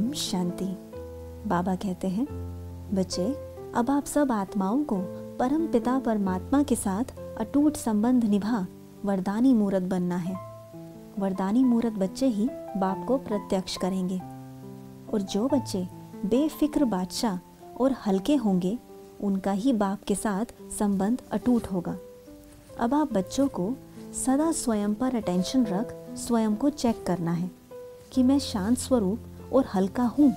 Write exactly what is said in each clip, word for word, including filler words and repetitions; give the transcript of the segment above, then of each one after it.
ओम शांति। बाबा कहते हैं, बच्चे, अब आप सब आत्माओं को परम पिता परमात्मा के साथ अटूट संबंध निभा वरदानी मूरत बनना है। वरदानी मूरत बच्चे ही बाप को प्रत्यक्ष करेंगे, और जो बच्चे बेफिक्र बादशाह और हल्के होंगे उनका ही बाप के साथ संबंध अटूट होगा। अब आप बच्चों को सदा स्वयं पर अटेंशन रख स्वयं को चेक करना है कि मैं शांत स्वरूप और हल्का हूँ,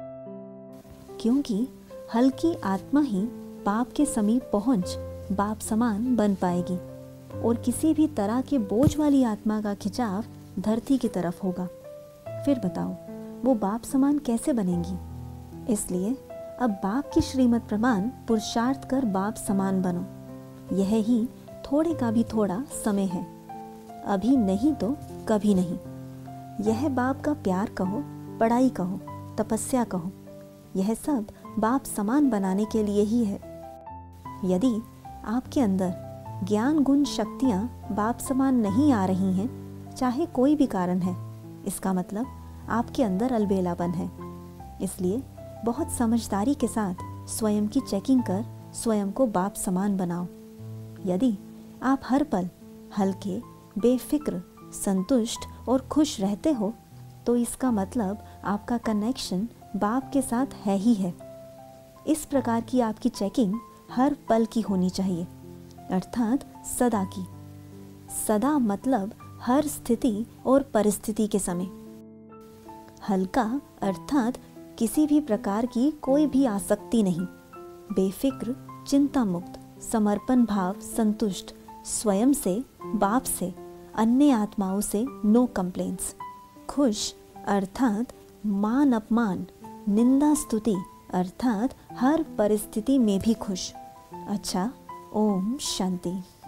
क्योंकि हल्की आत्मा ही बाप के समीप पहुँच बाप समान बन पाएगी, और किसी भी तरह के बोझ वाली आत्मा का खिंचाव धरती की तरफ होगा। फिर बताओ वो बाप समान कैसे बनेंगी? इसलिए अब बाप की श्रीमत प्रमाण पुरुषार्थ कर बाप समान बनो। यह ही थोड़े का भी थोड़ा समय है, अभी नहीं तो कभी नहीं। यह बाप का प्यार कहो, पढ़ाई कहो, तपस्या कहो, यह सब बाप समान बनाने के लिए ही है। यदि आपके अंदर ज्ञान गुण शक्तियाँ बाप समान नहीं आ रही हैं, चाहे कोई भी कारण है, इसका मतलब आपके अंदर अलबेलापन है। इसलिए बहुत समझदारी के साथ स्वयं की चेकिंग कर स्वयं को बाप समान बनाओ। यदि आप हर पल हल्के, बेफिक्र, संतुष्ट और खुश रहते हो, तो इसका मतलब आपका कनेक्शन बाप के साथ है ही है। इस प्रकार की आपकी चेकिंग हर पल की होनी चाहिए, अर्थात सदा की। सदा मतलब हर स्थिति और परिस्थिति के समय। हल्का अर्थात किसी भी प्रकार की कोई भी आसक्ति नहीं। बेफिक्र, चिंता मुक्त, समर्पण भाव, संतुष्ट, स्वयं से, बाप से, अन्य आत्माओं से नो कंप्लेंट्स। खुश अर्थात मान अपमान, निंदा स्तुति अर्थात हर परिस्थिति में भी खुश। अच्छा, ओम शांति।